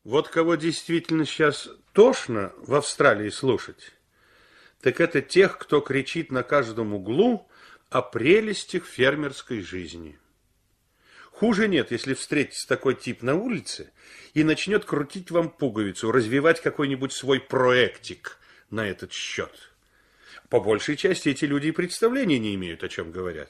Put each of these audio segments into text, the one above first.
Вот кого действительно сейчас тошно в Австралии слушать, так это тех, кто кричит на каждом углу о прелестях фермерской жизни. Хуже нет, если встретится такой тип на улице и начнет крутить вам пуговицу, развивать какой-нибудь свой проектик на этот счет. По большей части эти люди и представления не имеют, о чем говорят.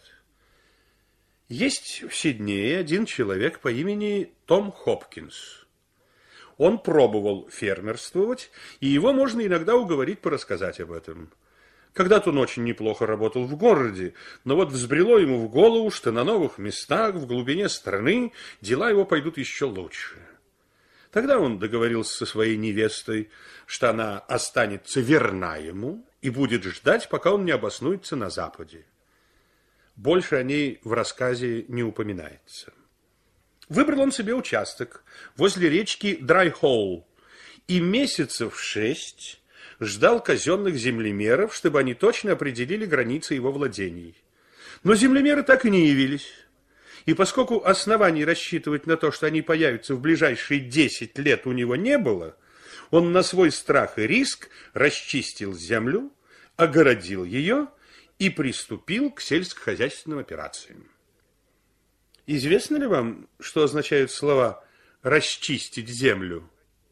Есть в Сиднее один человек по имени Том Хопкинс. Он пробовал фермерствовать, и его можно иногда уговорить порассказать об этом. Когда-то он очень неплохо работал в городе, но вот взбрело ему в голову, что на новых местах, в глубине страны, дела его пойдут еще лучше. Тогда он договорился со своей невестой, что она останется верна ему и будет ждать, пока он не обоснуется на Западе. Больше о ней в рассказе не упоминается. Выбрал он себе участок возле речки Драйхолл и месяцев 6 ждал казенных землемеров, чтобы они точно определили границы его владений. Но землемеры так и не явились. И поскольку оснований рассчитывать на то, что они появятся в ближайшие 10 лет, у него не было, он на свой страх и риск расчистил землю, огородил ее и приступил к сельскохозяйственным операциям. Известно ли вам, что означают слова «расчистить землю»?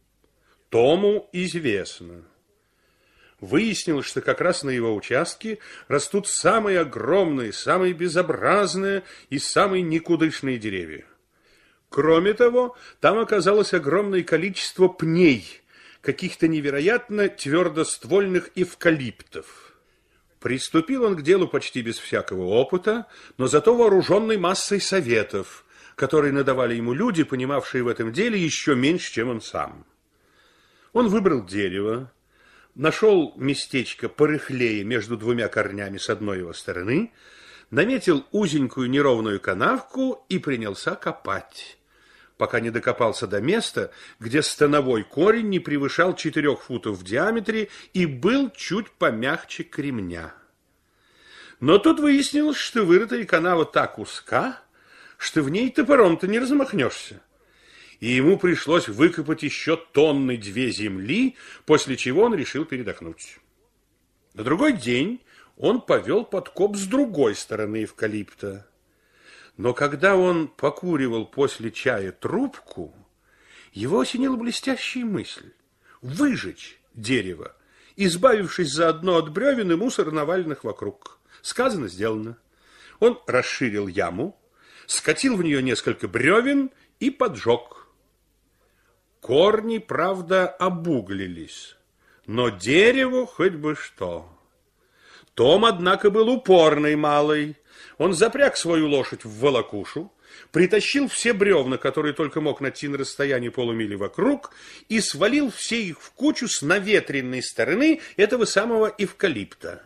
Тому известно. Выяснилось, что как раз на его участке растут самые огромные, самые безобразные и самые никудышные деревья. Кроме того, там оказалось огромное количество пней, каких-то невероятно твердоствольных эвкалиптов. Приступил он к делу почти без всякого опыта, но зато вооруженный массой советов, которые надавали ему люди, понимавшие в этом деле еще меньше, чем он сам. Он выбрал дерево, нашел местечко порыхлее между двумя корнями с одной его стороны, наметил узенькую неровную канавку и принялся копать, пока не докопался до места, где становой корень не превышал 4 футов в диаметре и был чуть помягче кремня. Но тут выяснилось, что вырытая канава так узка, что в ней топором-то не размахнешься. И ему пришлось выкопать еще 2 тонны земли, после чего он решил передохнуть. На другой день он повел подкоп с другой стороны эвкалипта. Но когда он покуривал после чая трубку, его осенила блестящая мысль – выжечь дерево, избавившись заодно от бревен и мусора, наваленных вокруг. Сказано, сделано. Он расширил яму, скатил в нее несколько бревен и поджег. Корни, правда, обуглились, но дереву хоть бы что. Том, однако, был упорный малый. Он запряг свою лошадь в волокушу, притащил все бревна, которые только мог найти на расстоянии полумили вокруг, и свалил все их в кучу с наветренной стороны этого самого эвкалипта.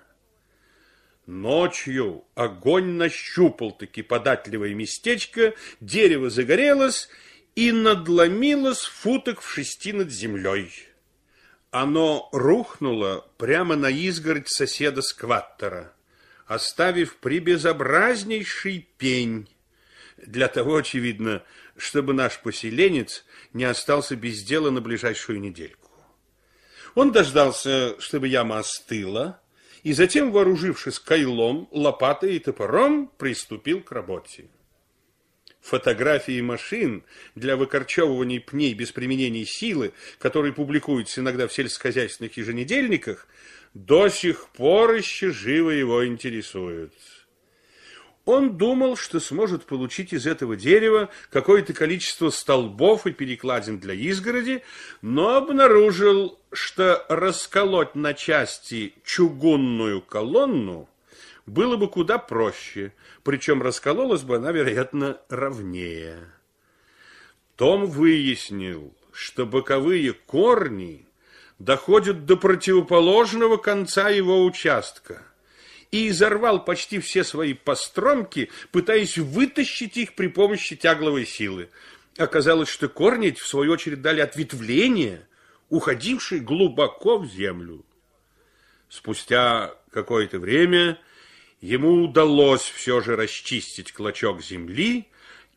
Ночью огонь нащупал-таки податливое местечко, дерево загорелось и надломилось футок в 6 над землей. Оно рухнуло прямо на изгородь соседа-скваттера, оставив прибезобразнейший пень, для того, очевидно, чтобы наш поселенец не остался без дела на ближайшую недельку. Он дождался, чтобы яма остыла, и затем, вооружившись кайлом, лопатой и топором, приступил к работе. Фотографии машин для выкорчевывания пней без применения силы, которые публикуются иногда в сельскохозяйственных еженедельниках, до сих пор еще живо его интересуют. Он думал, что сможет получить из этого дерева какое-то количество столбов и перекладин для изгороди, но обнаружил, что расколоть на части чугунную колонну было бы куда проще, причем раскололась бы она, вероятно, ровнее. Том выяснил, что боковые корни доходят до противоположного конца его участка, и изорвал почти все свои постромки, пытаясь вытащить их при помощи тягловой силы. Оказалось, что корни эти, в свою очередь, дали ответвление, уходившее глубоко в землю. Спустя какое-то время ему удалось все же расчистить клочок земли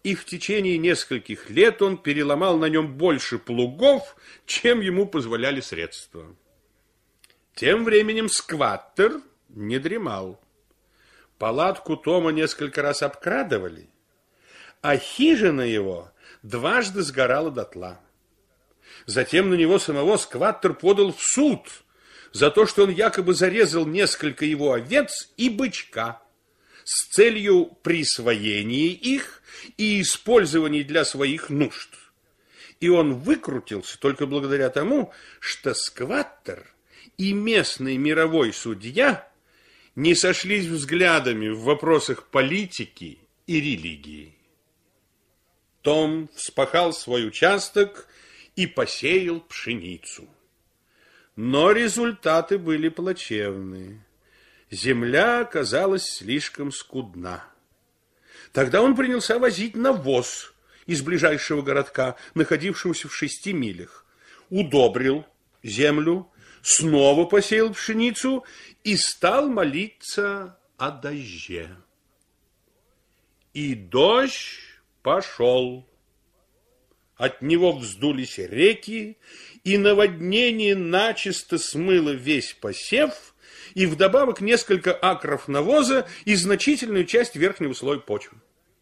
и в течение нескольких лет он переломал на нем больше плугов, чем ему позволяли средства. Тем временем скваттер не дремал. Палатку Тома несколько раз обкрадывали, а хижина его дважды сгорала дотла. Затем на него самого скваттер подал в суд за то, что он якобы зарезал несколько его овец и бычка с целью присвоения их и использования для своих нужд. И он выкрутился только благодаря тому, что скваттер и местный мировой судья не сошлись взглядами в вопросах политики и религии. Том вспахал свой участок и посеял пшеницу. Но результаты были плачевные. Земля оказалась слишком скудна. Тогда он принялся возить навоз из ближайшего городка, находившегося в 6 милях. Удобрил землю, снова посеял пшеницу и стал молиться о дожде. И дождь пошел. От него вздулись реки, и наводнение начисто смыло весь посев, и вдобавок несколько акров навоза и значительную часть верхнего слоя почвы.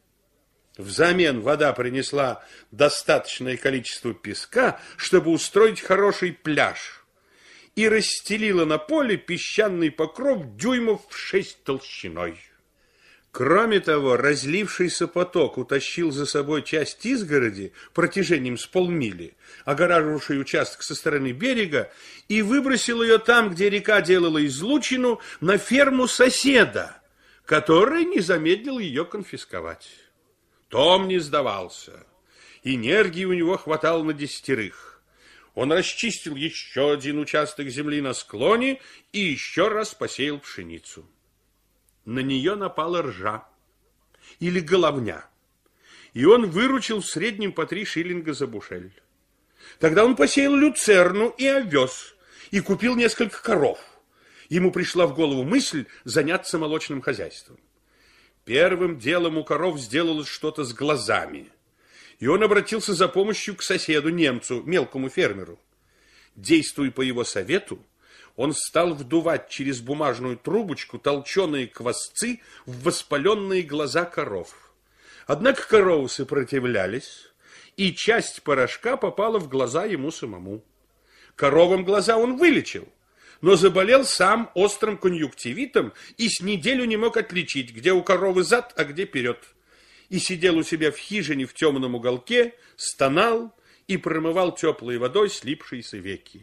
Взамен вода принесла достаточное количество песка, чтобы устроить хороший пляж, и расстелила на поле песчаный покров дюймов в 6 толщиной. Кроме того, разлившийся поток утащил за собой часть изгороди протяжением с полмили, огораживавшей участок со стороны берега, и выбросил ее там, где река делала излучину, на ферму соседа, который не замедлил ее конфисковать. Том не сдавался. Энергии у него хватало на 10. Он расчистил еще один участок земли на склоне и еще раз посеял пшеницу. На нее напала ржа или головня, и он выручил в среднем по 3 шиллинга за бушель. Тогда он посеял люцерну и овес и купил несколько коров. Ему пришла в голову мысль заняться молочным хозяйством. Первым делом у коров сделалось что-то с глазами, и он обратился за помощью к соседу, немцу, мелкому фермеру. Действуя по его совету, он стал вдувать через бумажную трубочку толченые квасцы в воспаленные глаза коров. Однако коровы сопротивлялись, и часть порошка попала в глаза ему самому. Коровам глаза он вылечил, но заболел сам острым конъюнктивитом и с неделю не мог отличить, где у коровы зад, а где вперед. И сидел у себя в хижине в темном уголке, стонал и промывал теплой водой слипшиеся веки.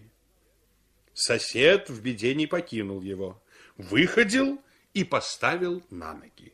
Сосед в беде не покинул его, выходил и поставил на ноги.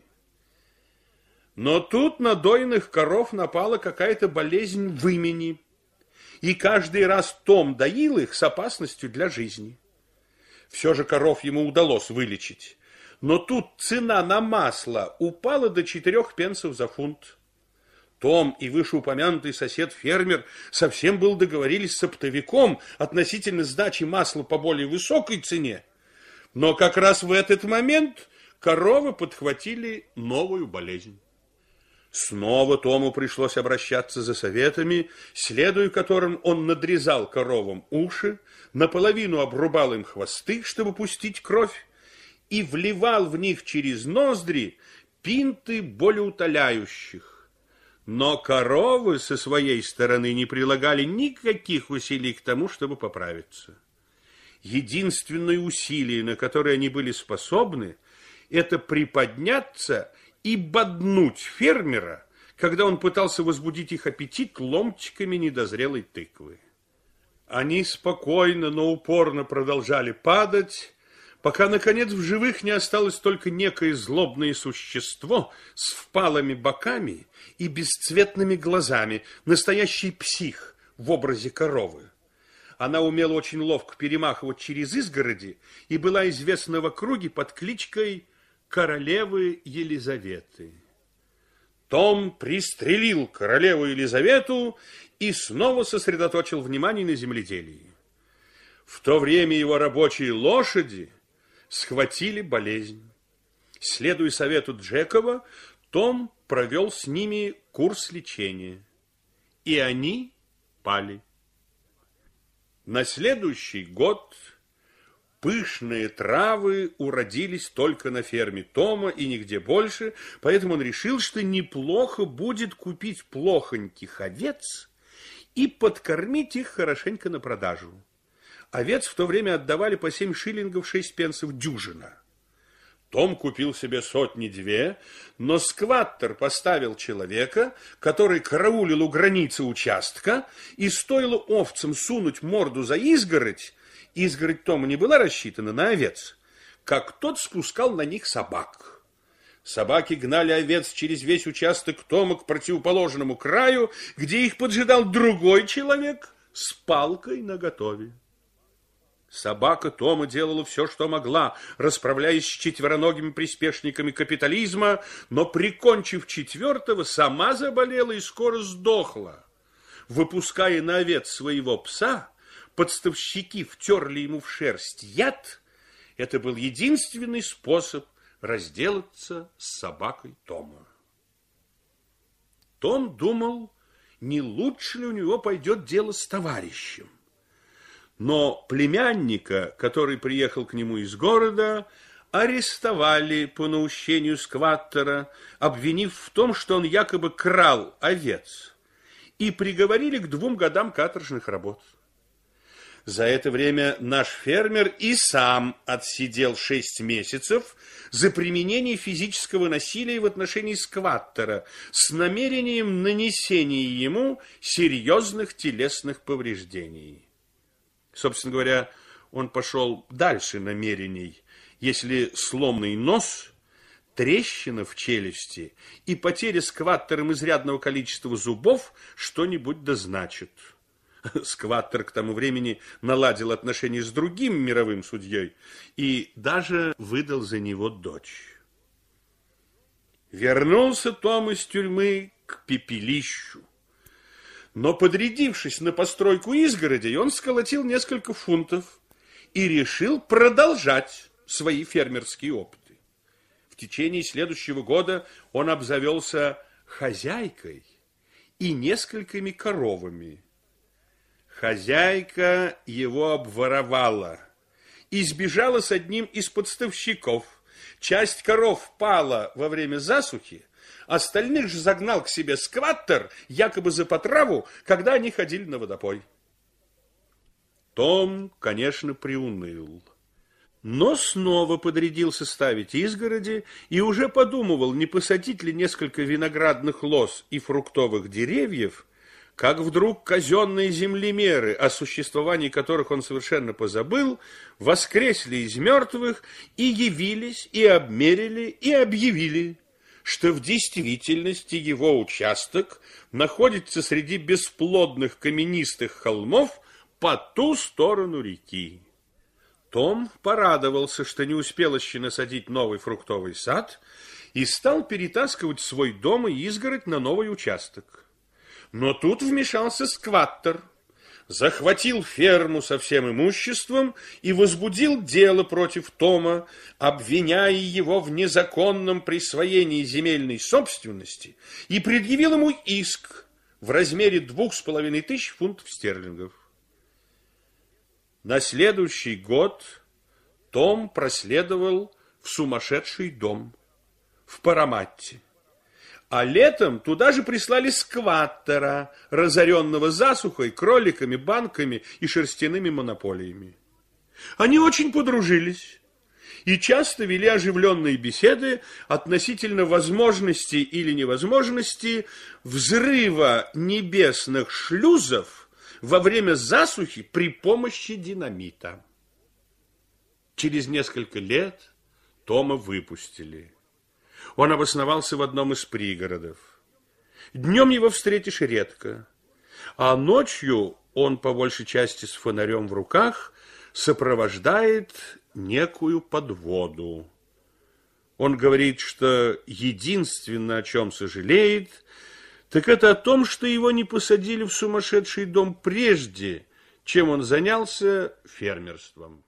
Но тут на дойных коров напала какая-то болезнь вымени, и каждый раз Том доил их с опасностью для жизни. Все же коров ему удалось вылечить, но тут цена на масло упала до 4 пенсов за фунт. Том и вышеупомянутый сосед-фермер совсем был договорились с оптовиком относительно сдачи масла по более высокой цене, но как раз в этот момент коровы подхватили новую болезнь. Снова Тому пришлось обращаться за советами, следуя которым он надрезал коровам уши, наполовину обрубал им хвосты, чтобы пустить кровь, и вливал в них через ноздри пинты болеутоляющих. Но коровы со своей стороны не прилагали никаких усилий к тому, чтобы поправиться. Единственное усилие, на которое они были способны, это приподняться и боднуть фермера, когда он пытался возбудить их аппетит ломтиками недозрелой тыквы. Они спокойно, но упорно продолжали падать, пока, наконец, в живых не осталось только некое злобное существо с впалыми боками и бесцветными глазами, настоящий псих в образе коровы. Она умела очень ловко перемахивать через изгороди и была известна в округе под кличкой королевы Елизаветы. Том пристрелил королеву Елизавету и снова сосредоточил внимание на земледелии. В то время его рабочие лошади схватили болезнь. Следуя совету Джекова, Том провел с ними курс лечения, и они пали. На следующий год пышные травы уродились только на ферме Тома и нигде больше, поэтому он решил, что неплохо будет купить плохоньких овец и подкормить их хорошенько на продажу. Овец в то время отдавали по 7 шиллингов 6 пенсов дюжина. Том купил себе 100-2, но скваттер поставил человека, который караулил у границы участка, и стоило овцам сунуть морду за изгородь, изгородь Тома не была рассчитана на овец, как тот спускал на них собак. Собаки гнали овец через весь участок Тома к противоположному краю, где их поджидал другой человек с палкой наготове. Собака Тома делала все, что могла, расправляясь с четвероногими приспешниками капитализма, но, прикончив четвертого, сама заболела и скоро сдохла. Выпуская на овец своего пса, подставщики втерли ему в шерсть яд. Это был единственный способ разделаться с собакой Тома. Том думал, не лучше ли у него пойдет дело с товарищем. Но племянника, который приехал к нему из города, арестовали по наущению скваттера, обвинив в том, что он якобы крал овец, и приговорили к 2 годам каторжных работ. За это время наш фермер и сам отсидел 6 месяцев за применение физического насилия в отношении скваттера с намерением нанесения ему серьезных телесных повреждений. Собственно говоря, он пошел дальше намерений. Если сломанный нос, трещина в челюсти и потеря скваттером изрядного количества зубов что-нибудь дозначит. Скваттер к тому времени наладил отношения с другим мировым судьей и даже выдал за него дочь. Вернулся Том из тюрьмы к пепелищу. Но, подрядившись на постройку изгородей, он сколотил несколько фунтов и решил продолжать свои фермерские опыты. В течение следующего года он обзавелся хозяйкой и несколькими коровами. Хозяйка его обворовала и сбежала с одним из подставщиков. Часть коров пала во время засухи, остальных же загнал к себе скваттер, якобы за потраву, когда они ходили на водопой. Том, конечно, приуныл, но снова подрядился ставить изгороди и уже подумывал, не посадить ли несколько виноградных лоз и фруктовых деревьев, как вдруг казенные землемеры, о существовании которых он совершенно позабыл, воскресли из мертвых и явились, и обмерили, и объявили, что в действительности его участок находится среди бесплодных каменистых холмов по ту сторону реки. Том порадовался, что не успел еще насадить новый фруктовый сад, и стал перетаскивать свой дом и изгородь на новый участок. Но тут вмешался скваттер, захватил ферму со всем имуществом и возбудил дело против Тома, обвиняя его в незаконном присвоении земельной собственности, и предъявил ему иск в размере 2500 фунтов стерлингов. На следующий год Том проследовал в сумасшедший дом в Параматте. А летом туда же прислали скваттера, разоренного засухой, кроликами, банками и шерстяными монополиями. Они очень подружились и часто вели оживленные беседы относительно возможности или невозможности взрыва небесных шлюзов во время засухи при помощи динамита. Через несколько лет Тома выпустили. Он обосновался в одном из пригородов. Днем его встретишь редко, а ночью он, по большей части с фонарем в руках, сопровождает некую подводу. Он говорит, что единственное, о чем сожалеет, так это о том, что его не посадили в сумасшедший дом прежде, чем он занялся фермерством.